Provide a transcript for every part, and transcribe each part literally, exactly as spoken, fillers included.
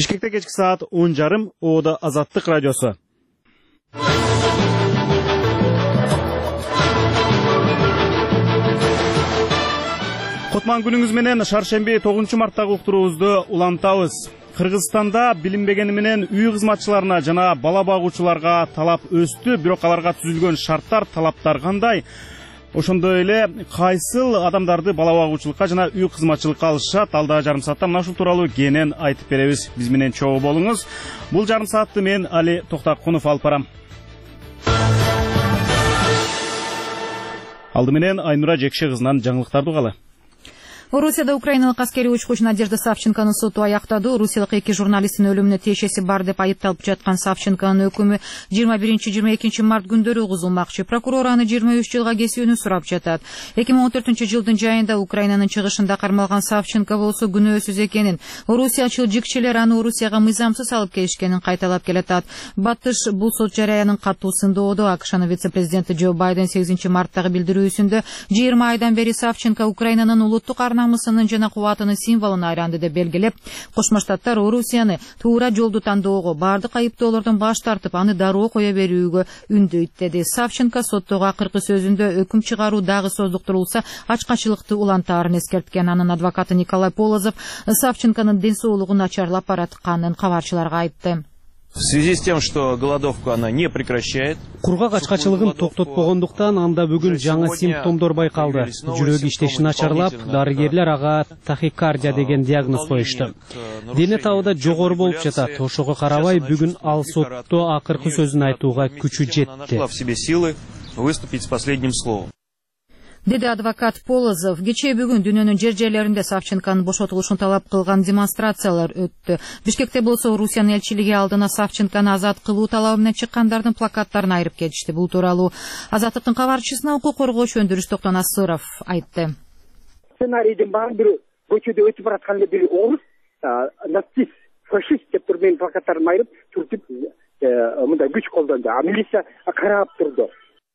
Бишкекте кечки саат он жарым, Ода Азаттык радиосу. Кутман күнүңүз менен шаршемби тогузунчу марттагы уктуруубузду улантабыз. Кыргызстанда билинбегени менен үй кызматчыларына жана бала багуучуларга талап өстү, бирок аларга түзүлгөн шарттар, талаптар кандай? Ошондой эле кайсыл адамдарды бала багуучулукка жана үй кызматчылыкка алышат? Алда жарым саатта мына ушул тууралуу кенен айтып беребиз. Биз менен чогуу болуңуз. Бул жарым саатты мен Али Токтакунов алып барам. Алды менен Айнура Жекше кызынан жаңылыктарды угалы. Орусияда украиналык аскери учкуч Надежда Савченконун соту аяктады. Орусиялык эки журналисттин өлүмүнө тиешеси бар деп айыпталып жаткан Савченконун өкүмү жыйырма биринчи жыйырма экинчи март күндөрү угузулмакчы. Прокурор аны жыйырма үч жылга кесүүнү сурап жатат. эки миң он төртүнчү жылдын жайында Украинанын чыгышында кармалган Савченко болсо күнөөсүз экенин, орусиячыл жикчилер аны Орусияга мыйзамсыз алып келишкенин кайталап келатат. Батыш бул сот жараянын катуу сындоодо. АКШнын вице-президенти Джо Байден сегизинчи марттагы билдирүүсүндө жыйырма айдан бери Савченко Украинанын улуттук намысынын жана кубатынын символуна айланды деп белгилеп, Кошмо Штаттар Орусияны туура жолду тандоого, бардык айыптоолордон баш тартып, аны дароо кое берүүгө үндөйт деди. Савченко соттогу акыркы сөзүндө өкүм чыгаруу дагы создуктурулса ачкачылыкты улантаарын эскерткен. Анын адвокаты Николай Полозов Савченконун ден соолугу начарлап баратканын кабарчыларга айтты. В связи с тем, что голодовку она не прекращает. Кургак ачкачылыгын токтотпогондуктан анда бүгүн жаңы симптомдор байкалды. Жүрөк иштеши начарлап, дарыгерлер ага тахикардия деген диагноз коюшту. Дене табыда жогору болуп жатат. Ошого карабай бүгүн ал сотто акыркы сөзүн айтууга күчү жетти. В себе силы выступить с последним словом. Деди адвокат Полозов. Кечээ бүгүн дүйнөнүн жер жерлеринде Савченконун бошотулушун талап кылган демонстрациялар өттү. Бишкекте болсо Орусиянын элчилиги алдына Савченкону азат кылуу талабы менен чыккандардын плакаттарын айырып кетишти. Бул тууралуу Азаттыктын кабарчысына укук коргоочу Өндүрүс Токтонасыров айтты. Сценарийдин баары бир көчөдө өтүп баратканда бир орус нацист, фашист деп туруп менин плакаттарымды айырып түртүп мындай күч колдонду. А милиция карап турду.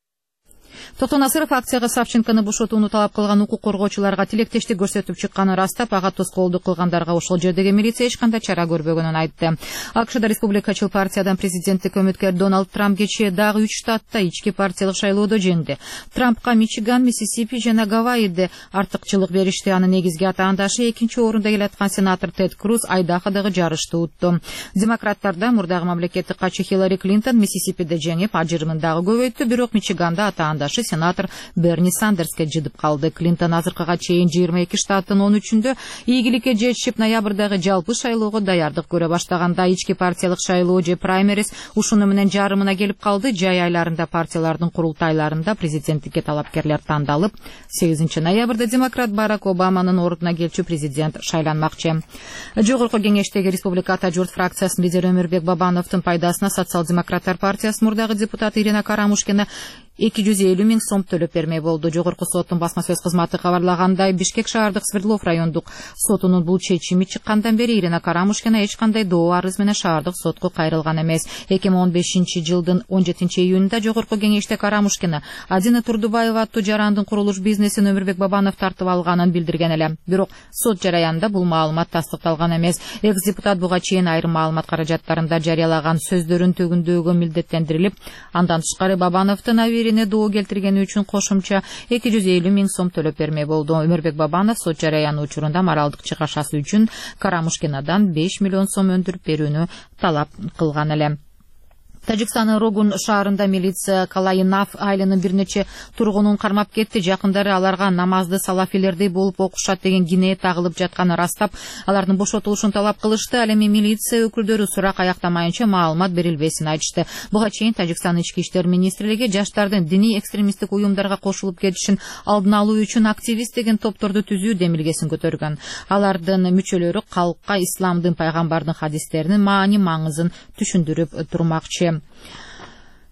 Токтонасыров акцияга Савченкону бошотууну талап кылган укук коргоочуларга тилектештик көрсөтүп чыкканын растап, ага тоскоолдук кылгандарга ошол жердеги милиция эч кандай чара көрбөгөнүн айтты. АКШда республикачыл партиядан президенттик үмүткер Дональд Трамп кечээ дагы үч штатта ички партиялык шайлоодо жеңди. Трампка Мичиган, Миссисипи жана Гавайиде артыкчылык беришти. Анын негизги атаандашы экинчи орунда келаткан сенатор Тед Круз Айдаходогу жарышты утту. Демократтарда мурдагы мамлекеттик катчы Хиллари Клинтон Миссисипиде жеңип, ажырымын дагы көбөйттү, бирок Мичиганда атаандашы сенатор Берни Сандерске жыдып калды. Клинтон азыркыга чейин жыйырма эки штаттын он үчүндө ийгиликке жетишип, ноябрдагы жалпы шайлоого даярдык көрө баштаганда ички партиялык шайлоо же праймериз ушуну менен жарымына келип калды. Жай айларында партиялардын курултайларында президенттикке талапкерлер тандалып, сегизинчи ноябрда демократ Барак Обаманын ордуна келчү президент шайланмакчы. Жогорку кеңештеги республика ата журт фракциясынын лидери Өмүрбек Бабановдун пайдасына социал-демократтар партиясынын мурдагы депутаты Ирина Карамушкина эки жүз элүү миң сом төлөп бермей болду. Жогорку соттун басма сөз кызматы кабарлагандай, Бишкек шаардык Свердлов райондук сотунун бул чечими чыккандан бери Ирина Карамушкина эч кандай доо арыз менен шаардык сотко кайрылган эмес. эки миң он бешинчи жылдын он жетинчи июнунда жогорку кеңеште Карамушкина Адина Турдубаева аттуу жарандын курулуш бизнесин Өмүрбек Бабанов тартып алганын билдирген эле. Бирок сот жараянында бул маалымат тастыкталган эмес. Экс-депутат буга чейин айрым маалымат каражаттарында жарыялаган сөздөрүн төгүндөөгө милдеттендирилип, андан тышкары Бабановдун абийирине доо келтиргени үчүн кошумча эки жүз элүү миң сом төлөп бермей болду. Өмүрбек Бабанов сот жараяны учурунда моралдык чыгашасы үчүн Карамушкинадан беш миллион сом өндүрүп берүүнү талап кылган эле. Тажикстандын Рогун шаарында милиция Калайнаф айылынын бир нече тургунун кармап кетти. Жакындары аларга намазды салафилердей болуп окушат деген кине тагылып жатканын растап, алардын бошотулушун талап кылышты. Ал эми милиция өкүлдөрү сурак аяктамайынча маалымат берилбесин айтышты. Буга чейин Тажикстан ички иштер министрлиги жаштардын диний экстремисттик уюмдарга кошулуп кетишин алдын алуу үчүн активист деген топторду түзүү демилгесин көтөргөн. Алардын мүчөлөрү калкка исламдын пайгамбардын хадистеринин маани маңызын түшүндүрүп турмакчы.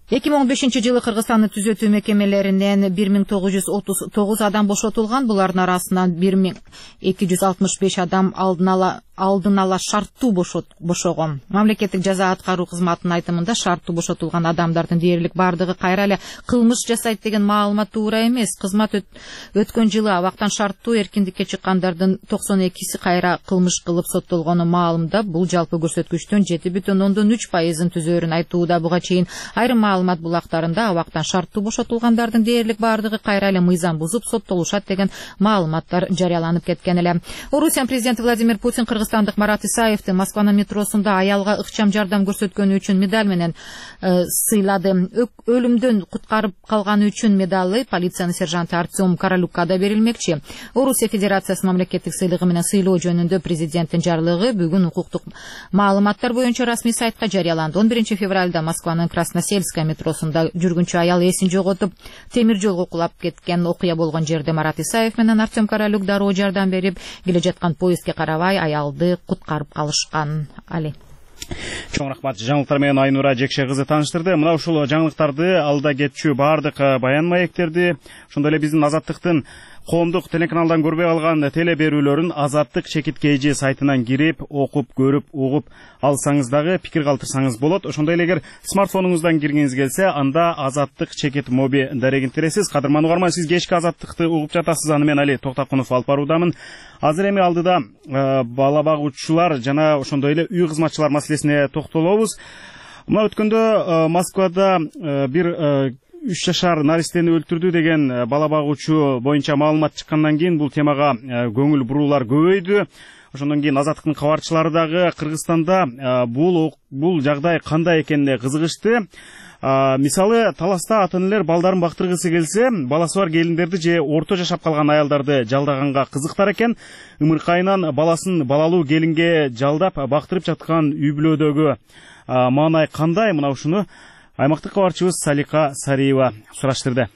эки миң он бешинчи жылы Кыргызстандын түзөтүү мекемелеринен бир миң тогуз жүз отуз тогуз адам бошотулган. Булардын арасынан бир миң эки жүз алтымыш беш адам алдын ала алдын ала шарттуу бошогон. Мамлекеттик жаза аткаруу кызматынын айтымында шарттуу бошотулган адамдардын дээрлик бардыгы кайра эле кылмыш жасайт деген маалымат туура эмес. Кызмат өткөн жылы абактан шарттуу эркиндикке чыккандардын токсон экиси кайра кылмыш кылып соттолгону маалымда. Бул жалпы көрсөткүчтүн жети бүтүн ондон үч пайызын түзөөрүн айтууда. Буга чейин айрым маалымат булактарында абактан шарттуу бошотулгандардын дээрлик бардыгы кайра эле мыйзам бузуп соттолушат деген маалыматтар жарыяланып кеткен эле. Орусиянын президенти Владимир Путин Кыргызстандык Марат Исаевди Москванын метросунда аялга ыкчам жардам көрсөткөнү үчүн медаль менен сыйлады. Өлүмдөн куткарып калганы үчүн медалы полициянын сержанты Артем Королюкка да берилмекчи. Орусия Федерациясынын мамлекеттик сыйлыгы менен сыйлоо жөнүндө президенттин жарлыгы бүгүн укуктук маалыматтар боюнча расмий сайтка жарыяланды. он биринчи февралда Москванын Красносельская метросунда жүргүнчү аял эсин жоготуп темир жолго кулап кеткен окуя болгон жерде Марат Исаев менен Артем Королюк дароо жардам берип, келе жаткан поездге карабай аялды куткарып калышкан. Али. Чоң рахмат. Жаңылыктар менен Айнура Жекше кызы тааныштырды. Мына ушул жаңылыктарды алда кетчү баардык баян маектерди, ошондой эле биздин Азаттыктын коомдук телеканалдан көрбөй калган теле берүүлөрүн Азаттык чекит кж сайтынан кирип, окуп, көрүп, угуп алсаңыз дагы пикир калтырсаңыз болот. Ошондой эле эгер смартфонуңуздан киргиңиз келсе, анда Азаттык чекит моби дарегин тересиз. Кадырман угарман, сиз кечки Азаттыкты угуп жатасыз. Аны мен Али Токтакунов алып баруудамын. Азыр эми алдыда бала багуучулар жана ошондой эле үй кызматчылар маселесине токтолобуз. Мына өткөндө Москвада бир үч жашар наристени өлтүрдү деген бала багуучу боюнча маалымат чыккандан кийин бул темага көңүл буруулар көбөйдү. Ошондон кийин Азаттыктын кабарчылары дагы Кыргызстанда бул бул жагдай кандай экенине кызыгышты. Мисалы, Таласта ата-энелер балдарын бактыргысы келсе, баласы бар келиндерди же орто жашап калган аялдарды жалдаганга кызыктар экен. Ымыркайынан баласын балалуу келинге жалдап бактырып жаткан үй бүлөдөгү маанай кандай? Мына ушуну аймактык кабарчыбыз Салика Сариева сураштырды.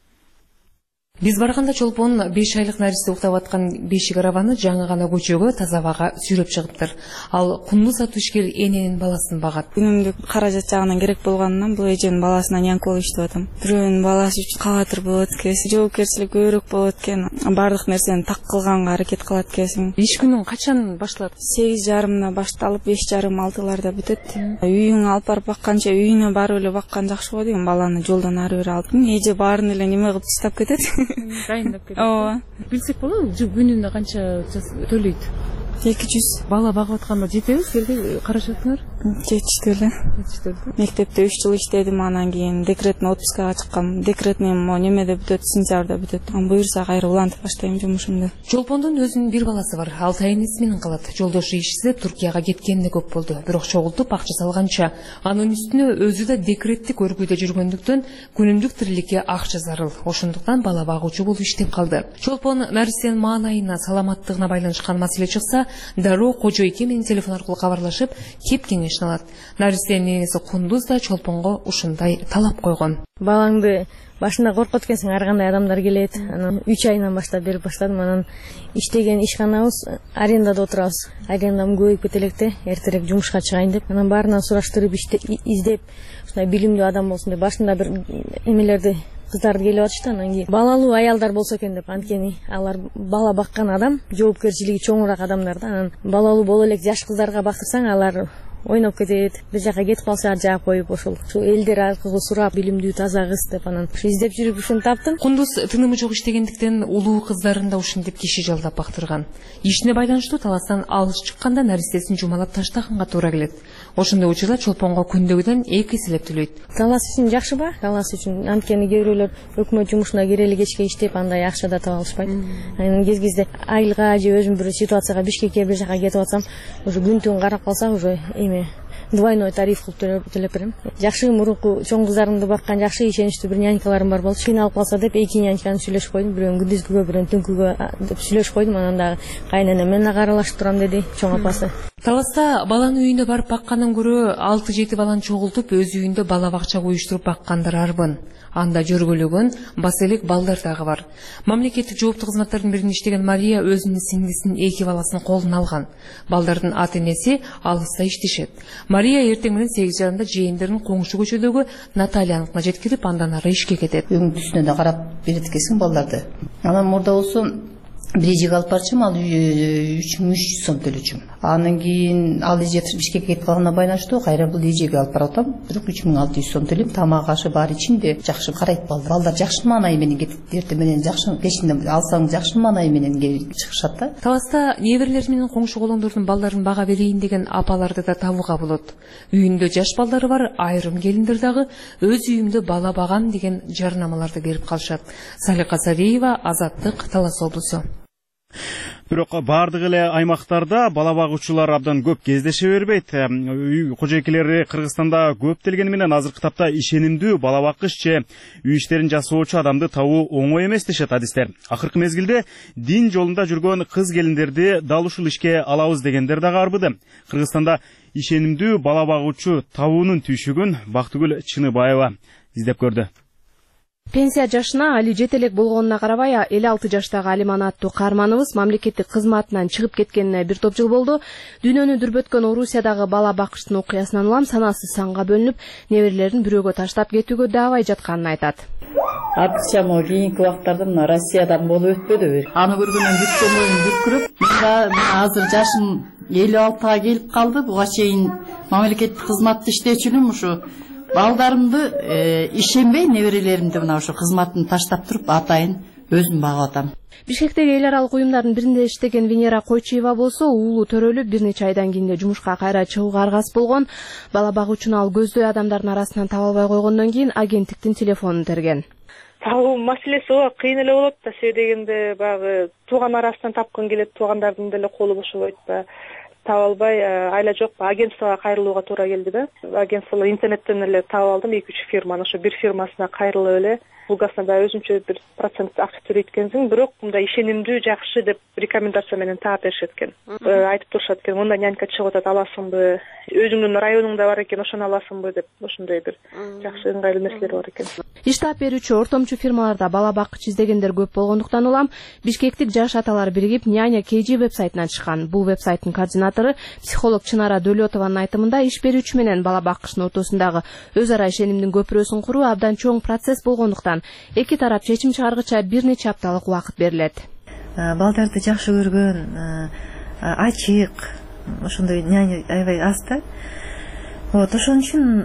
Биз барганда чолпон беш айлык наристе уктап аткан бешик арабаны жаңы гана көчөгө таза абага сүйрөп чыгыптыр. Ал Кундуз аттуу ишкер эненин баласын багат. Күнүмдүк каражат жагынан керек болгонунан бул эженин баласына нянка болуп иштеп атам. Бирөөнүн баласы үчүн калатыр болот экенсиң, жоопкерчилик көбүрөөк болот экен. Бардык нерсени так кылганга аракет кылат экенсиң. Иш күнүң качан башталат? сегиз жарымда башталып беш жарым алтыларда бүтөт. Үйүңө алып барып бакканча үйүнө барып эле баккан жакшы го деген, баланы жолдон ары бери алып. Эже баарын эле неме кылып таштап кетет. Дайындап кетет. Ооба. Билсек болобу, күнүнө канча төлөйт? эки жүз. Бала багып атканда жетеби силерге каражатыңар? Жетишти эле. Мектепте үч жыл иштедим, анан кийин декретный отпускага чыккам. Декретный немеде бүтөт, сентябрда бүтөт. Ан буюрса кайра улантып баштайм жумушумду. Чолпондун өзүнүн бир баласы бар. Ал тайынысы менен калат. Жолдошу иш издеп Туркияга кеткенде көп болду. Бирок чогултуп акча салганча анын үстүнө өзү да декреттик өргүйдө жүргөндүктөн күнүмдүк тириликке акча зарыл. Ошондуктан бала багуучу болуп иштеп калды. Чолпон наристенин маанайына, саламаттыгына байланышкан маселе чыкса, дароо кожойке менен телефон аркылуу кабарлашып, кеп кеңешин алат. Наристенин энеси Кундуз да чолпонго ушундай талап койгон. Балаңды башында коркот экенсиң, ар кандай адамдар келет. Анан үч айынан баштап берип баштадым. Анан иштеген ишканабыз арендада отурабыз. Арендам көбөйүп кете электе, эртерээк жумушка чыгайын деп. Анан баарынан сураштырып издеп, ушундай билимдүү адам болсун деп башында бир эмелерди кыздарды келип атышты. Анан кийин балалуу аялдар болсо экен деп, анткени алар бала баккан адам, жоопкерчилиги чоңураак адамдар да. Анан балалуу боло элек жаш кыздарга бактырсаң, алар ойноп кетет, бир жака кетип калса жаап коюп, ошол ушул элдер аркылуу сурап, билимдүү таза кыз деп, анан ушу издеп жүрүп ушуну таптым. Кундуз тынымы жок иштегендиктен улуу кыздарын да ушинтип киши жалдап бактырган. Ишине байланыштуу Таластан алыс чыкканда наристесин жумалап таштаганга туура келет. Ошондой учурда чолпонго күндөгүдөн эки эселеп төлөйт. Талас үчүн жакшыбы? Талас үчүн, анткени кээ бирөөлөр өкмөт жумушуна кирели кечке иштеп, андай акча да таба алышпайт. Анан кез-кезде айылга же өзүм бир ситуацияга Бишкекке бир жака кетип атсам, уже күн түн карап калсак, уже эме двойной тариф кылып төлөп берем. Жакшы мурунку чоң кыздарымды баккан жакшы ишеничтүү бир нянькаларым бар болчу. Кыйналып калса деп эки няньканы сүйлөшүп койдум. Бирөөнү күндүзгүгө, бирөөнү түнкүгө деп сүйлөшүп койдум. Анан дагы кайненем менен аралашып турам деди чоң апасы. Таласта баланы үйүнө барып баккандан көрө алты жети баланы чогултуп өз үйүндө бала бакча коюштуруп баккандар арбын. Анда жөргөлөгөн баса элек балдар дагы бар. Мамлекеттик жооптуу кызматтардын биринде иштеген Мария өзүнүн сиңдисинин эки баласын колуна алган. Балдардын ата-энеси алыста иштешет. Мария эртең менен сегиз жарымда жээндерин коңшу көчөдөгү Натальяныкына жеткирип, андан ары ишке кетет. Үйүң түсүнө да карап берет экенсиң балдарды. Анан мурда болсо бир эжеге алып барчумун, ал үч миң үч жүз сом төлөчүм. Андан кийин ал эже Бишкекке кетип калганына байланыштуу кайра бул эжеге алып барып атам. Бирок үч миң алты жүз сом төлөйм. Тамак ашы бар ичинде жакшы карайт балдар. Балдар жакшы маанай менен кетип, эртең менен жакшы кечинде алсаң жакшы маанай менен келип чыгышат да. Таласта неберелер менен коңшу колоңдордун балдарын бага берейин деген апаларды да табууга болот. Үйүндө жаш балдары бар айрым келиндер дагы өз үйүмдө бала багам деген жарнамаларды берип калышат. Салика Сариева, Азаттык, Талас облусу. Бирок бардык эле аймактарда бала багуучулар абдан көп кездеше бербейт. Үй кожойкелери Кыргызстанда көптөлгени менен азыркы тапта ишенимдүү бала баккыч же үй иштерин жасоочу адамды табуу оңой эмес дешет адистер. Акыркы мезгилде дин жолунда жүргөн кыз келиндерди дал ушул ишке алабыз дегендер дагы арбыды. Кыргызстанда ишенимдүү бала багуучу табуунун түйшүгүн Бактыгүл Чыныбаева издеп көрдү. Пенсия жашына али жете элек болгонуна карабай, элүү алты жаштагы Алиман аттуу каарманыбыз мамлекеттик кызматынан чыгып кеткенине бир топ жыл болду. Дүйнөнү дүрбөткөн Орусиядагы бала бакычтын окуясынан улам санасы санга бөлүнүп, неберелерин бирөөгө таштап кетүүгө даабай жатканын айтат. Артыкча могу кийинки убактарда мына Россиядан болуп өтпөдүбү? Аны көргөндөн бүткөн оюм бүткүрүп, мен азыр жашым элүү алтыга келип калды. Буга чейин мамлекеттик кызматта иштечүмүн. Ушу балдарымды ишенбей неберелеримди мына ошо кызматын таштап туруп атайын өзүм багып атам. Бишкектеги эл аралык уюмдардын биринде иштеген Венера Койчиева болсо уулу төрөлүп бир нече айдан кийин жумушка кайра чыгууга аргасыз болгон. Бала багуучуну ал көздөй адамдардын арасынан таба албай койгондон кийин агенттиктин телефонун терген. Табуу маселеси ооба кыйын эле болот да, себеби дегенде баягы тууган арасынан тапкын келет, туугандардын деле колу бошобойт да. Таба албай, айла жок, агентствого кайрылууга туура келди да. Агентстволор интернеттен эле таап алдым, эки үч фирманы, ошо бир фирмасына кайрылып эле булгасына да өзүнчө бир процент акча төлөйт экенсиң, бирок мындай ишенимдүү, жакшы деп рекомендация менен таап беришет экен. Айтып турушат экен, мындай нянька чыгып атат, аласыңбы? Өзүңдүн районуңда бар экен, ошону аласыңбы деп, ошондой бир жакшы ыңгайлуу нерселер бар экен. Иш таап берүүчү ортомчу фирмаларда бала баккыч издегендер көп болгондуктан улам Бишкектик жаш аталар биригип Няня кей джи вебсайтынан чыккан. Бул вебсайттын координатору психолог Чынара Дөлөтованын айтымында иш берүүчү менен бала баккычтын ортосундагы өз ара ишенимдин көпүрөсүн куруу абдан чоң процесс болгондуктан эки тарап чечим чыгаргыча бир нече апталык убакыт берилет. Балдарды жакшы көргөн, ачык, ошондой няня аябай аз да. Вот, ошон үчүн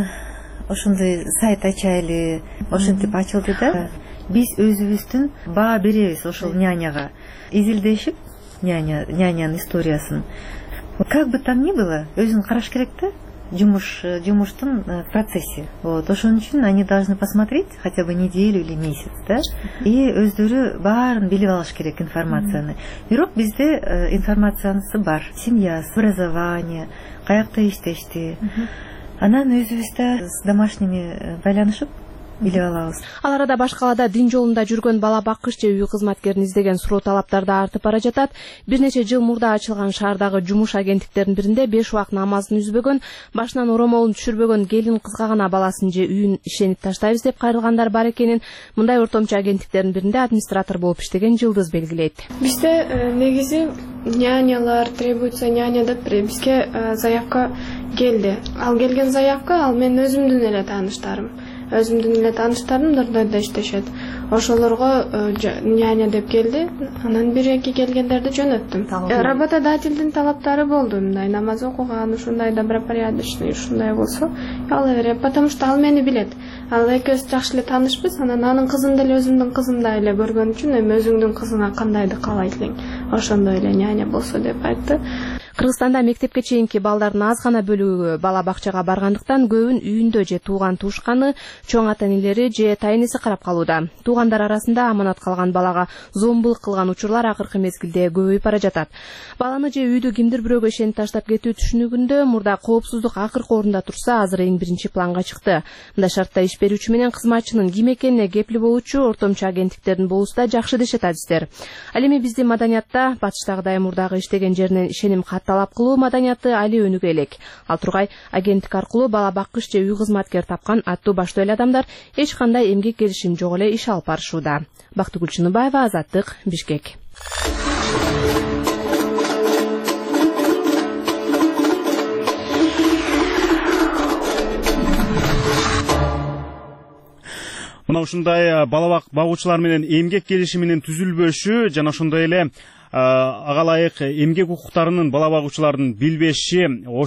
ошондой сайт ачайлы, ошентип ачылды да. Биз өзүбүздүн баа беребиз ошол няняга. Изилдешип, няня, нянянын историясын. Как бы там ни было, өзүн караш керек да. Жумуш, жумуштун процессе. Вот, ошон үчүн они должны посмотреть хотя бы неделю или месяц, да? И өздөрү баарын билип алыш керек информацияны. Бирок бизде информациясы бар. Семьясы, образование, каякта иштешти. Анан өзүбүздө с домашними байланышып билип алабыз. Ал арада баш калаада дин жолунда жүргөн бала баккыч же үй кызматкерин издеген суроо талаптар да артып бара жатат. Бир нече жыл мурда ачылган шаардагы жумуш агенттиктеринин биринде беш убак намазын үзбөгөн, башынан оромолун түшүрбөгөн келин кызга гана баласын же үйүн ишенип таштайбыз деп кайрылгандар бар экенин мындай ортомчу агенттиктердин биринде администратор болуп иштеген Жылдыз белгилейт. Бизде негизи нянялар требуется, няня деп бизге заявка келди. Ал келген заявка ал мен өзүмдүн эле тааныштарым. Өзүмдүн эле тааныштарым дордойдо иштешет. Ошолорго няня деп келди. Анан бир эки келгендерди жөнөттүм. Работодательдин талаптары болду. Мындай намаз окуган, ушундай добропорядочный, ушундай болсо, ала берем, потому что ал мени билет. Ал экөөбүз жакшы эле таанышпыз. Анан анын кызын деле өзүмдүн кызымдай эле көргөн үчүн эми өзүңдүн кызыңа кандайды каалайт элең? Ошондой эле няня болсо деп айтты. Кыргызстанда мектепке чейинки балдардын аз гана бөлүгү бала бакчага баргандыктан көбүн үйүндө же тууган туушканы, чоң ата-энелери же тайнеси карап калууда. Туугандар арасында аманат калган балага зомбулук кылган учурлар акыркы мезгилде көбөйүп бара жатат. Баланы же үйдү кимдир бирөөгө ишенип таштап кетүү түшүнүгүндө мурда коопсуздук акыркы орунда турса, азыр эң биринчи планга чыкты. Мындай шартта иш берүүчү менен кызматчынын ким экенине кепил болуучу ортомчу агенттиктердин болуусу да жакшы дешет адистер. Ал эми биздин маданиятта батыштагыдай мурдагы иштеген жеринен ишеним кат талап кылуу маданияты али өнүгө элек. Ал тургай агенттик аркылуу бала баккыч же үй кызматкер тапкан аттуу баштуу эле адамдар эч кандай эмгек келишим жок эле иш алып барышууда. Бактыгүл Чыныбаева, Азаттык, Бишкек. Мына ушундай бала багуучулар менен эмгек келишиминин түзүлбөшү жана ошондой эле ага ылайык эмгек укуктарынын бала багуучулардын билбеши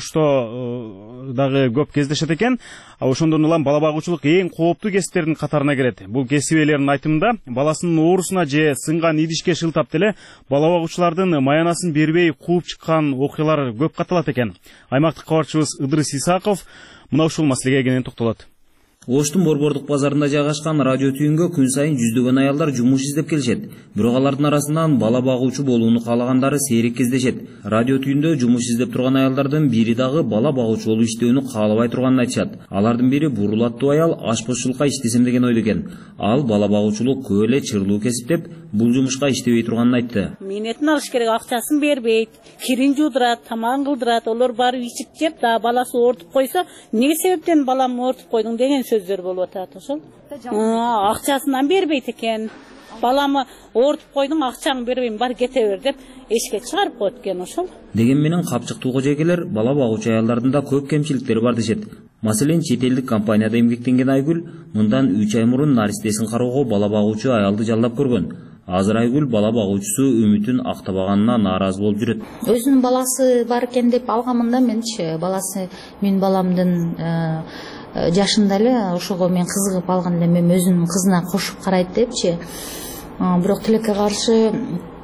Ошто дагы көп кездешет экен. Ошондон улам бала багуучулук эң кооптуу кесиптердин катарына кирет. Бул кесип ээлеринин айтымында баласынын оорусуна же сынган идишке шылтап деле бала багуучулардын маянасын бербей кууп чыккан окуялар көп катталат экен. Аймактык кабарчыбыз Ыдырыс Исаков мына ушул маселеге кенен токтолот. Оштун Борбордук базарында жайгашкан радио түйүнгө күн сайын жүздөгөн аялдар жумуш издеп келишет. Бирок алардын арасынан бала багуучу болууну каалагандары сейрек кездешет. Радио түйүндө жумуш издеп турган аялдардын бири дагы бала багуучу болуп иштөөнү каалабай турганын айтышат. Алардын бири бурул аттуу аял ашпозчулукка иштесем деген ойдо экен. Ал бала багуучулук көп эле чырлуу кесип деп бул жумушка иштебей турганын айтты. Менетин алыш керек, акчасын бербейт, кирин жуудурат, тамагын кылдырат, олар барып ичип жеп, да баласы оортуп койсо, эмне себептен баламды оортуп койдуң деген сөздөр болуп атат ошол. Акчасынан бербейт экен. Баламы оортуп койдуң, акчаңды бербейм, бар кете бер деп эшикке чыгарып коет экен ошол. Деген менен капчыктуу кожойкелер бала багуучу аялдардын да көп кемчиликтери бар дешет. Маселен, чет элдик компанияда эмгектенген Айгүл мындан үч ай мурун наристесин кароого бала багуучу аялды жалдап көргөн. Азыр Айгүл бала багуучусу үмүтүн актабаганына нааразы болуп жүрөт. Өзүнүн баласы бар экен деп алганмын да менчи. Баласы менин баламдын жашында эле, ошого мен кызыгып алган элем, мен өзүнүн кызына кошуп карайт депчи. Бирок тилекке каршы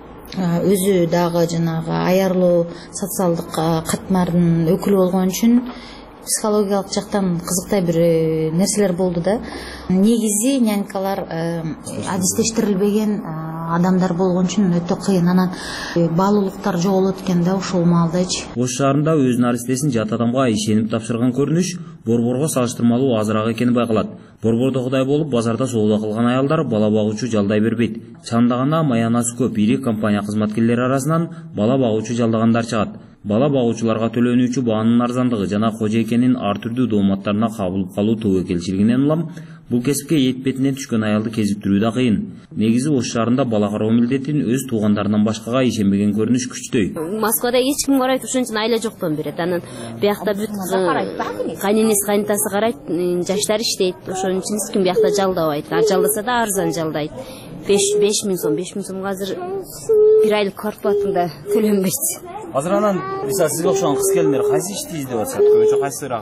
өзү дагы жанагы аярлуу социалдык катмардын өкүлү болгон үчүн психологиялык жактан кызыктай бир нерселер болду да. Негизи нянькалар адистештирилбеген адамдар болгон үчүн өтө кыйын, анан баалуулуктар жоголот экен да ушул маалдачы. Ош шаарында өзүнүн наристесин жат адамга ишенип тапшырган көрүнүш Борборго салыштырмалуу азыраак экени байкалат. Борбордо кудай болуп базарда соода кылган аялдар бала багуучу жалдай бербейт. Чандагана маянасы көп ири компания кызматкерлери арасынан бала багуучу жалдагандар чыгат. Бала багуучуларга төлөнүүчү баанын арзандыгы жана кожойкенин ар түрдүү дооматтарына кабылып калуу тобокелчилигинен улам бул кесипке эт бетинен түшкөн аялды кезиктирүү да кыйын. Негизи Ош шаарында бала кароо милдетин өз туугандарынан башкага ишенбеген көрүнүш күчтөй. Москвада эч ким карайт, ошон үчүн айла жоктон берет. Анан биякта бүт кайненеси кайнатасы карайт, жаштар иштейт. Ошон үчүн эч ким биякта жалдабайт. А жалдаса да арзан жалдайт. беш миң сом, беш миң сомго азыр бир айлык квартплатаңда төлөнбөйт. Азыр анан мисалы сизге окшогон кыз келиндер кайсы ишти издеп атышат? Көбүнчө кайсыраак?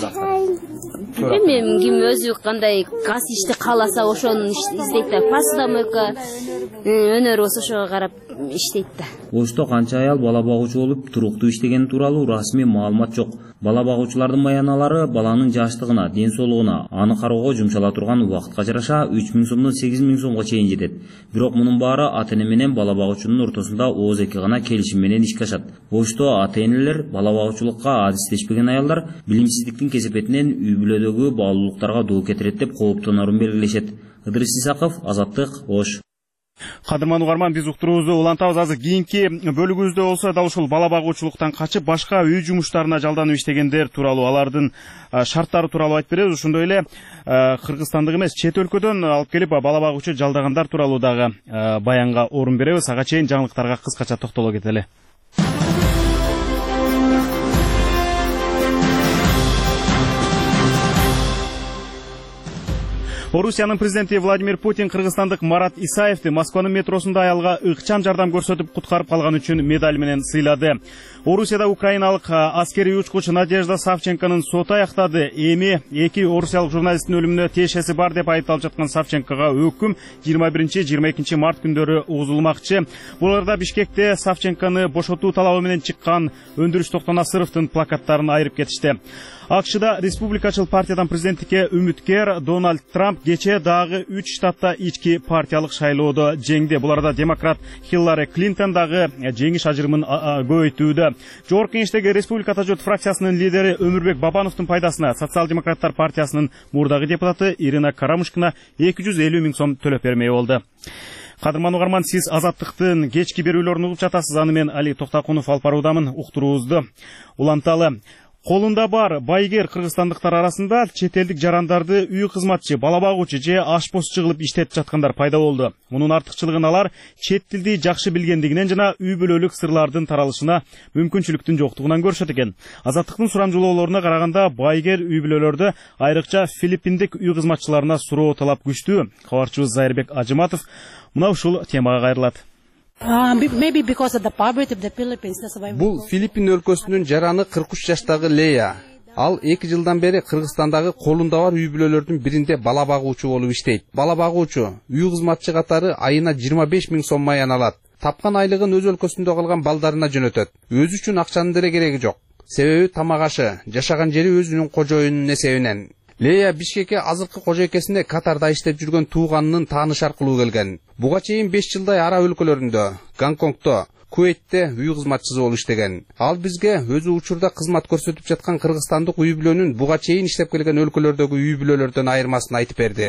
Билбейм, ким өзү кандай газ ишти кааласа ошону издейт да. Посудомойка, өнөр болсо ошого карап иштейт да. Ошто канча аял бала багуучу болуп туруктуу иштегени тууралуу расмий маалымат жок. Бала багуучулардын маяналары баланын жаштыгына, ден соолугуна, аны кароого жумшала турган убакытка жараша үч миң сомдон сегиз миң сомго чейин жетет. Бирок мунун баары ата-эне менен бала багуучунун ортосунда ооз эки гана келишим менен ишке ашат. Ошто ата-энелер бала багуучулукка адистешпеген аялдар билимсиздиктин кесепетинен үй бүлөдөгү баалуулуктарга доо кетирет деп кооптонорун белгилешет. Ыдырыс Исаков, Азаттык, Ош. Кадырман угарман, биз уктуруубузду улантабыз. Азыр кийинки бөлүгүбүздө болсо дал ушул бала багуучулуктан качып башка үй жумуштарына жалданып иштегендер тууралуу, алардын шарттары тууралуу айтып беребиз. Ошондой эле Кыргызстандык эмес, чет өлкөдөн алып келип бала багуучу жалдагандар тууралуу дагы баянга орун беребиз. Ага чейин жаңылыктарга кыскача токтоло кетели. Орусиянын президенти Владимир Путин кыргызстандык Марат Исаевди Москванын метросунда аялга ыкчам жардам көрсөтүп куткарып калган үчүн медаль менен сыйлады. Орусияда украиналык аскерий учкуч Надежда Савченконун соту аяктады. Эми эки орусиялык журналисттин өлүмүнө тиешеси бар деп айыпталып жаткан Савченкого өкүм жыйырма биринчи жыйырма экинчи март күндөрү угузулмакчы. Бул арада Бишкекте Савченкону бошотуу талабы менен чыккан Өндүрүш Токтонасыровдун плакаттарын айырып кетишти. АКШда республикачыл партиядан президенттикке үмүткер Дональд Трамп кечээ дагы үч штатта ички партиялык шайлоодо жеңди. Буларда демократ Хиллари Клинтон дагы жеңиш ажырымын көбөйтүүдө. Жогорку Кеңештеги Республика Жот фракциясынын лидери Өмүрбек Бабановдун пайдасына социал-демократтар партиясынын мурдагы депутаты Ирина Карамушкина эки жүз элүү миң сом төлөп бермей болду. Кадырман угарман, сиз Азаттыктын кечки берүүлөрүн угуп жатасыз. Аны мен Али Токтакунов алып баруудамын. Уктуруубузду уланталы. Колунда бар байгер кыргызстандыктар арасында чет элдик жарандарды үй кызматчы, бала багуучу же ашпозчу кылып иштетип жаткандар пайда болду. Мунун артыкчылыгын алар чет тилди жакшы билгендигинен жана үй бүлөлүк сырлардын таралышына мүмкүнчүлүктүн жоктугунан көрүшөт экен. Азаттыктын сурамжылоолоруна караганда байгер үй бүлөлөрдө айрыкча филиппиндик үй кызматчыларына суроо талап күчтүү. Кабарчыбыз Зайырбек Ажыматов мына ушул темага кайрылат. Бул Филиппин өлкөсүнүн жараны кырк үч жаштагы Лея. Ал эки жылдан бери Кыргызстандагы колунда бар үй бүлөлөрдүн биринде бала багуучу болуп иштейт. Бала багуучу үй кызматчы катары айына жыйырма беш миң сом маян алат. Тапкан айлыгын өз өлкөсүндө калган балдарына жөнөтөт. Өзү үчүн акчанын деле кереги жок. Себеби тамак ашы, жашаган жери өзүнүн кожоюнунун эсебинен. Лея Бишкекке азыркы кожойкесине Катарда иштеп жүргөн тууганынын тааныш аркылуу келген. Буга чейин беш жылдай араб өлкөлөрүндө, Гонконгдо, Куэйтте үй кызматчысы болуп иштеген. Ал бизге өзү учурда кызмат көрсөтүп жаткан кыргызстандык үй бүлөнүн буга чейин иштеп келген өлкөлөрдөгү үй бүлөлөрдөн айырмасын айтып берди.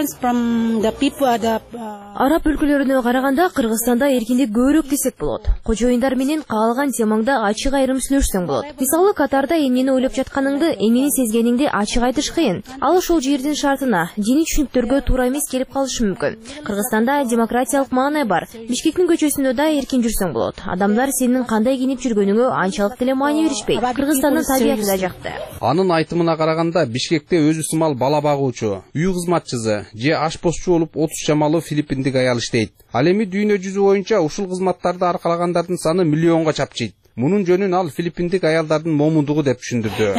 Араб өлкөлөрүнө караганда Кыргызстанда эркиндик көбүрөөк десек болот. Кожоюндар менен каалган темаңда ачык айрым сүйлөшсөң болот. Мисалы, Катарда эмнени ойлоп жатканыңды, эмнени сезгениңди ачык айтыш кыйын. Ал ошол жердин шартына, диний түшүнүктөргө туура эмес келип калышы мүмкүн. Кыргызстанда демократиялык маанай бар. Бишкектин көчөсүндө да эркин жүрсөң болот. Адамдар сенин кандай кийинип жүргөнүңө анчалык деле маани беришпейт. Кыргызстандын табияты да жакты. Анын айтымына караганда, Бишкекте өзү сымал бала багуучу, үй кызматчысы же ашпозчу болуп отуз чамалуу филиппиндик аял иштейт. Ал эми дүйнө жүзү боюнча ушул кызматтарды аркалагандардын саны миллионго чапчыйт. Мунун жөнүн ал филиппиндик аялдардын момундугу деп түшүндүрдү.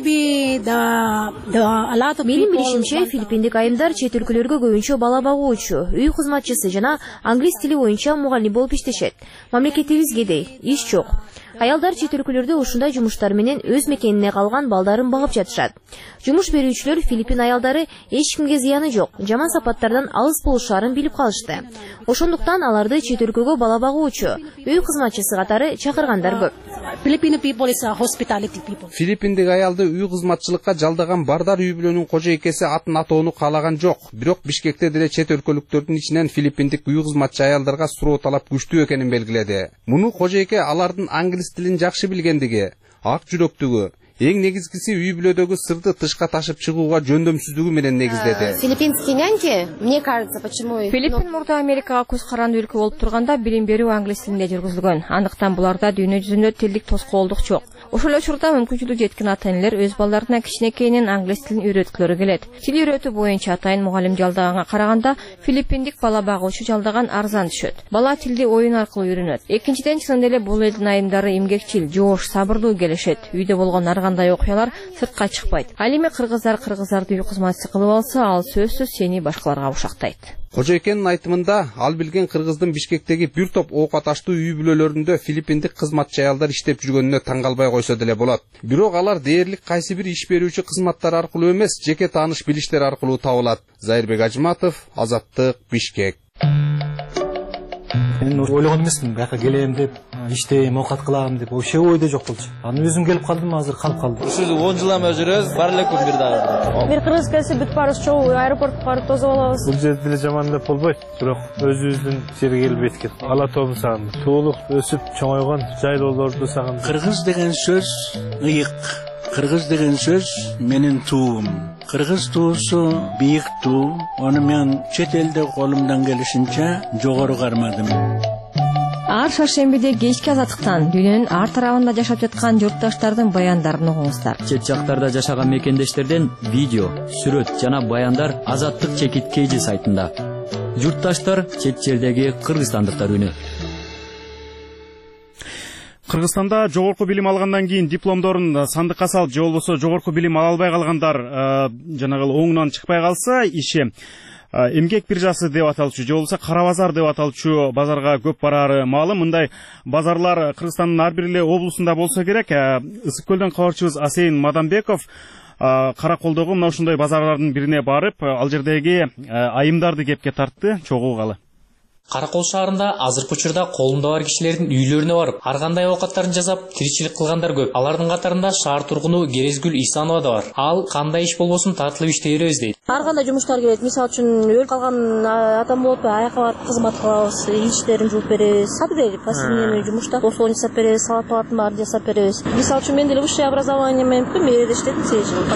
Менин билишимче, филиппиндик айымдар чет өлкөлөргө көбүнчө бала багуучу, үй кызматчысы жана англис тили боюнча мугалим болуп иштешет. Мамлекетибиз кедей, иш жок. Аялдар чет өлкөлөрдө ушундай жумуштар менен өз мекенине калган балдарын багып жатышат. Жумуш берүүчүлөр Филиппин аялдары эч кимге зыяны жок, жаман сапаттардан алыс болушарын билип калышты. Ошондуктан аларды чет өлкөгө бала багуучу, үй кызматчысы катары чакыргандар көп. Филиппиндик аялды үй кызматчылыкка жалдаган Бардар үй бүлөнүн кожойкеси атын атоону каалаган жок. Бирок Бишкекте деле чет өлкөлүктөрдүн ичинен филиппиндик үй кызматчы аялдарга суроо талап күчтүү экенин белгиледи. Муну кожойке алардын англис тилин жакшы билгендиги, ак жүрөктүгү, эң негизгиси үй бүлөдөгү сырды тышка ташып чыгууга жөндөмсүздүгү менен негиздеди. Филиппинские няньки, мне кажется, почему Филиппин мурда Америкага көз каранды өлкө болуп турганда билим берүү англис тилинде жүргүзүлгөн. Андыктан буларда дүйнө жүзүндө тилдик тоскоолдук жок. Ошол учурда мүмкүнчүлүгү жеткен ата-энелер өз балдарына кичинекейинен англис тилин үйрөткүлөрү келет. Тил үйрөтүү боюнча атайын мугалим жалдаганга караганда филиппиндик бала багуучу жалдаган арзан түшөт. Бала тилди оюн аркылуу үйрөнөт. Экинчиден, чын эле бул элдин айымдары эмгекчил, жоош, сабырдуу келишет. Үйдө болгон ар кандай окуялар сыртка чыкпайт. Ал эми кыргыздар кыргыздарды үй кызматчысы кылып алса, ал сөзсүз сени башкаларга ушактайт. Кожойкенин айтымында, ал билген кыргыздын Бишкектеги бир топ ок аташтуу үй бүлөлөрүндө филиппиндик кызматчы аялдар иштеп жүргөнүнө таң калбай койсо деле болот. Бирок алар дээрлик кайсы бир иш берүүчү кызматтар аркылуу эмес, жеке тааныш билиштер аркылуу табылат. Зайырбек Ажыматов, Азаттык, Бишкек. Мен ойлогон эмесмин, бияка келем деп, иштейм, оокат кылам деп, вообще ойдо жок болчу. Анан өзүм келип калдым, азыр калып калдым. Ушул он жыл эме жүрөбүз, бар эле күн бир дагы. Бир кыргыз келсе бүт барыбыз чогуу аэропортко барып тосуп алабыз. Бул жерде деле жаман деп болбойт, бирок өзүбүздүн жерге келип эткет. Ала тобун сагындым. Туулук өсүп чоңойгон жайлоолорду сагындым. Кыргыз деген сөз ыйык. Кыргыз деген сөз менин туум. Кыргыз туусу бийик туу. Аны мен чет элде колумдан келишинче жогору кармадым. Ар шаршембиде кечки Азаттыктан дүйнөнүн ар тарабында жашап жаткан журтташтардын баяндарын угуңуздар. Чет жактарда жашаган мекендештерден видео, сүрөт жана баяндар Азаттык чекит кейжи сайтында. Журтташтар чет жердеги кыргызстандыктар үнү. Кыргызстанда жогорку билим алгандан кийин дипломдорун сандыкка салып, же болбосо жогорку билим ала албай калгандар жанагы оңунан чыкпай калса, иши эмгек биржасы деп аталчу, же болбосо кара базар деп аталчу базарга көп барары маалым. Мындай базарлар Кыргызстандын ар бир эле облусунда болсо керек. Ысык көлдөн кабарчыбыз Асейин Мадамбеков Караколдогу мына ушундай базарлардын бирине барып, ал жердеги айымдарды кепке тартты, чогуу угалы. Каракол шаарында азыркы учурда колунда бар кишилердин үйлөрүнө барып, ар кандай оокаттарын жасап, тиричилик кылгандар көп. Алардын катарында шаар тургуну Керезгүл Исанова да бар. Ал кандай иш болбосун тартылып иштей беребиз дейт. Ар кандай жумуштар келет. Мисалы үчүн өлүп калган адам болуп, аякка барып кызмат кылабыз, иштерин жууп беребиз. Кадимги посильный жумушта осуну жасап беребиз, салат палатын баарын жасап беребиз. Мисалы үчүн мен деле высшее образование менен мэрияда иштедим сегиз жыл.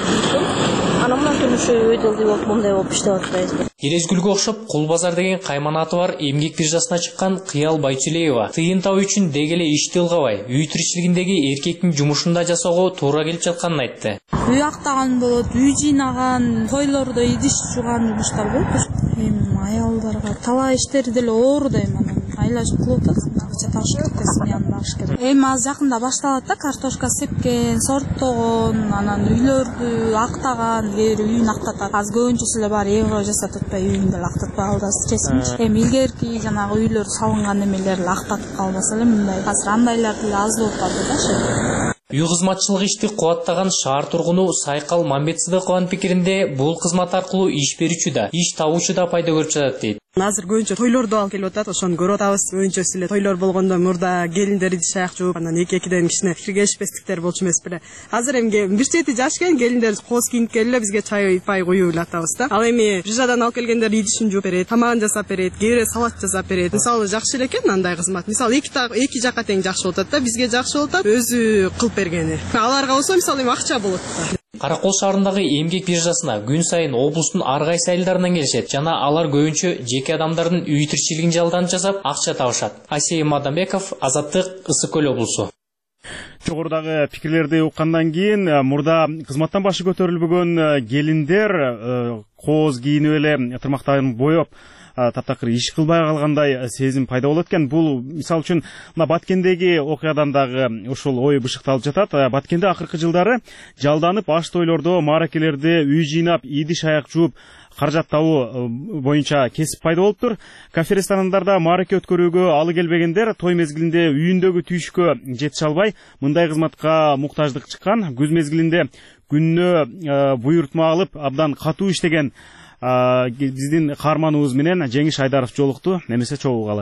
Анан мындан кийин ушу өйдөлдүү болуп, мындай болуп иштеп атпайбыз. Керезгүлгө окшоп Кул базар деген кайманаты бар эмгек биржасына чыккан Кыял Байчулеева тыйын табуу үчүн дегеле ишти ылгабай, үй тиричилигиндеги эркектин жумушун да жасоого туура келип жатканын айтты. Үй актаган болот, үй жыйнаган, тойлордо идиш жууган жумуштар болот. Эми аялдарга талай иштери деле оор да эми айлашып кылып атат. Чаташып кетесин янында керек. Эми аз жакында башталат да, картошка сепкен, сорттогон, анан үйлөрдү актаган, кээ үйүн актатат. Az көбүнчөсү эле бар евро жасатып атпай, үйүн деле актатпай калдас кесимчи. Эми илгерки жанагы үйлөр салынган эмелер эле актатып калбаса эле мындай. Азыр андайлар деле аз болуп калды да. Үй кызматчылык ишти кубаттаган шаар тургуну Сайкал Мамбетсыдыкованын пикиринде бул кызмат аркылуу иш берүүчү да, иш табуучу да пайда көрүп жатат дейт. Азыр көбүнчө тойлорду алып келип атат, ошону көрүп атабыз. Көбүнчөсү эле тойлор болгондо мурда келиндер идиш аяк жууп, анан эки-экиден кичине киргешпестиктер болчу эмес беле. Азыр эми бир чети жаш экен, келиндер кооз кийинип келе бизге чай пай куюп эле атабыз да. Ал эми биржадан алып келгендер идишин жууп берет, тамагын жасап берет, кээ бирөө салат жасап берет. Мисалы жакшы эле экен андай кызмат. Мисалы эки эки жакка тең жакшы болуп атат да, бизге жакшы болуп атат, өзү кылып бергени. Аларга болсо мисалы эми акча болот да. Каракол шаарындагы эмгек биржасына күн сайын облустун ар кайсы айылдарынан келишет жана алар көбүнчө жеке адамдардын үй тиричилигин жалданып жасап акча табышат. Асей Мадамбеков, Азаттык, Ысык Көл облусу. Жогорудагы пикирлерди уккандан кийин мурда кызматтан башы көтөрүлбөгөн келиндер кооз кийинип эле тырмактарын боеп таптакыр иш кылбай калгандай сезим пайда болот экен. Бул мисалы үчүн мына Баткендеги окуядан дагы ушул ой бышыкталып жатат. Баткенде акыркы жылдары жалданып аш тойлордо, мааракелерде үй жыйнап, идиш аяк жууп каражат табуу боюнча кесип пайда болуптур. Кафе ресторандарда маараке өткөрүүгө алы келбегендер той мезгилинде үйүндөгү түйүшкө жетише албай мындай кызматка муктаждык чыккан. Күз мезгилинде күнүнө буйртма алып абдан катуу иштеген биздин каарманыбыз менен Жеңиш Айдаров жолукту. Немесе чогуу угалы.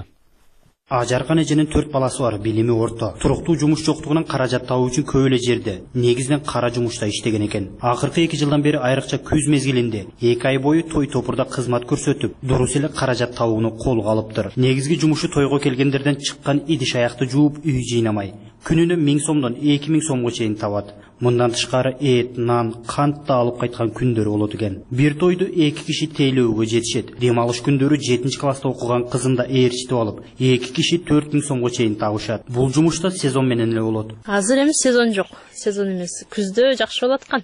Ажаркан эженин төрт баласы бар, билими орто. Туруктуу жумуш жоктугунан каражат табуу үчүн көп эле жерде негизинен кара жумушта иштеген экен. Акыркы эки жылдан бери айрыкча күз мезгилинде эки ай бою той топурда кызмат көрсөтүп, дурус эле каражат табууну колго алыптыр. Негизги жумушу тойго келгендерден чыккан идиш аякты жууп, үй жыйнамай күнүнө миң сомдон эки миң сомго чейин табат. Мындан тышкары эт, нан, кант да алып кайткан күндөрү болот экен. Бир тойду эки киши тейлөөгө жетишет. Дем алыш күндөрү жетинчи класста окуган кызын да ээрчитип алып, эки киши төрт миң сомго чейин табышат. Бул жумушта сезон менен эле болот. Азыр эми сезон жок. Сезон эмес. Күздө жакшы болот аткан.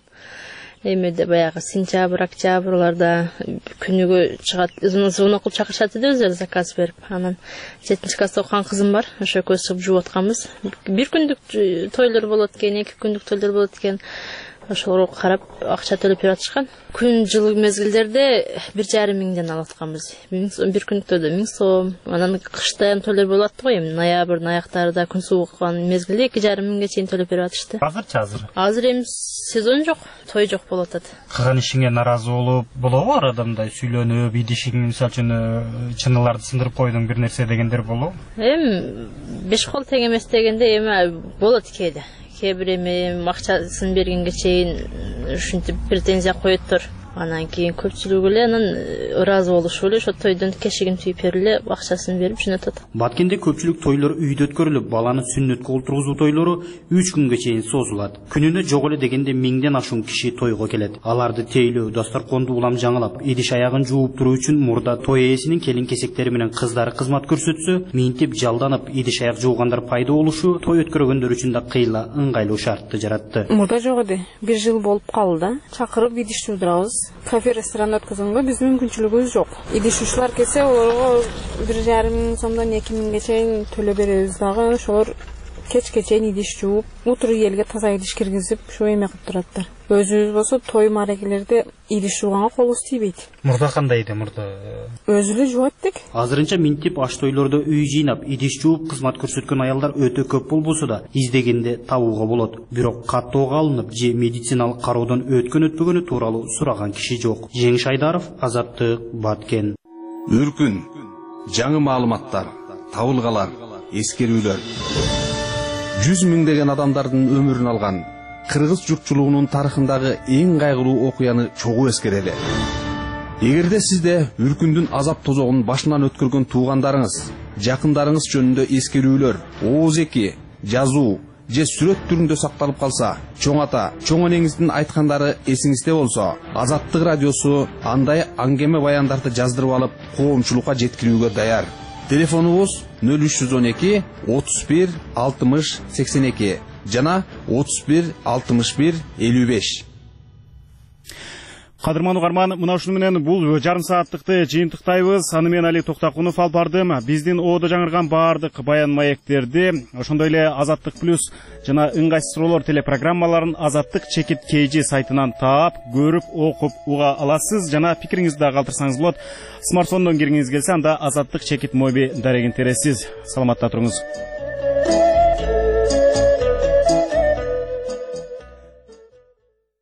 Эмеде баягы сентябрь, октябрларда күнүгө чыгат, звонок чакырышат да өзү заказ берип. Анан жетинчи класста окуган кызым бар, ошо экөөбүз чыгып жууп атканбыз. Бир күндүк тойлор болот экен, эки күндүк тойлор болот экен. Ошолорго карап акча төлөп берип атышкан. Күн жылы мезгилдерде бир жарым миңден алып атканбыз. Бир күндүк тойдо миң сом. Анан кышта тойлор болуп атты го эми. Ноябрдын аяктарында күн сууган мезгилде эки жарым миңге чейин төлөп берип атышты. Азырчы азыр? Азыр эми сезон жок, той жок болуп атат. Кылган ишиңе наразы болуп, болобу ар адамдай сүйлөнүп, идишиң мисалы үчүн чыныйларды сындырып койдуң бир нерсе дегендер болобу? Эми беш кол тең эмес дегенде эми болот кээде. Кээ бир эми акчасын бергенге чейин ушинтип претензия коюптур. Анан кийин көпчүлүгү эле анан ыраазы болушуп эле ошо тойдон кешигин түйүп берип эле акчасын берип жөнөтөт. Баткенде көпчүлүк тойлор үйдө өткөрүлүп, баланы сүннөткө олтургузуу тойлору үч күнгө чейин созулат. Күнүнө жок эле дегенде миңден ашуун киши тойго келет. Аларды тейлөө, дасторконду улам жаңылап, идиш аягын жууп туруу үчүн мурда той ээсинин келин кесектери менен кыздары кызмат көрсөтсө, минтип жалданып идиш аяк жуугандар пайда болушу той өткөргөндөр үчүн да кыйла ыңгайлуу шартты жаратты. Мурда жок эди. Бир жыл болуп калды. Чакырып идиш жуудурабыз. Кафе ресторан өткөзгөнгө биздин мүмкүнчүлүгүбүз жок. Идиш ушулар келсе, олорго бир жарым миң сомдон эки миңге чейин төлөп беребиз дагы. Ошолор кечке чейин идиш жууп, утуру элге таза идиш киргизип, ушу эме кылып тураттар. Өзүбүз болсо той мааракелерде идиш жууганга колубуз тийбейт. Мурда кандай эди мурда? Өзү эле жуат дек. Азырынча минтип аш тойлордо үй жыйнап, идиш жууп кызмат көрсөткөн аялдар өтө көп болбосо да, издегенде табууга болот. Бирок каттоого алынып, же медициналык кароодон өткөн өтпөгөнү тууралуу сураган киши жок. Жеңиш Айдаров, Азаттык, Баткен. Үркүн, жаңы маалыматтар, табылгалар, эскерүүлөр. жүз миңдеген адамдардын өмүрүн алган кыргыз журтчулугунун тарыхындагы эң кайгылуу окуяны чогуу эскерели. Эгерде сизде үркүндүн азап тозогун башынан өткөргөн туугандарыңыз, жакындарыңыз жөнүндө эскерүүлөр, ооз-эки, жазуу же сүрөт түрүндө сакталып калса, чоң ата, чоң энеңиздин айткандары эсиңизде болсо, Азаттык радиосу андай аңгеме баяндарды жаздырып алып, коомчулукка жеткирүүгө даяр. Телефонубуз нөл үч жүз он эки отуз бир алтымыш сексен эки жана отуз бир алтымыш бир элүү беш. Кадырман угарман, мына ушуну менен бул жарым сааттыкты жыйынтыктайбыз. Аны мен Али Токтакунов алып бардым. Биздин оодо жаңырган баардык баян маектерди, ошондой эле Азаттык плюс жана ыңгайсыз суроолор телепрограммаларын Азаттык чекит kg сайтынан таап, көрүп, окуп, уга аласыз. Жана пикириңизди да калтырсаңыз болот. Смартфондон киргиңиз келсе, анда Азаттык чекит моби дарегин тересиз. Саламатта туруңуз.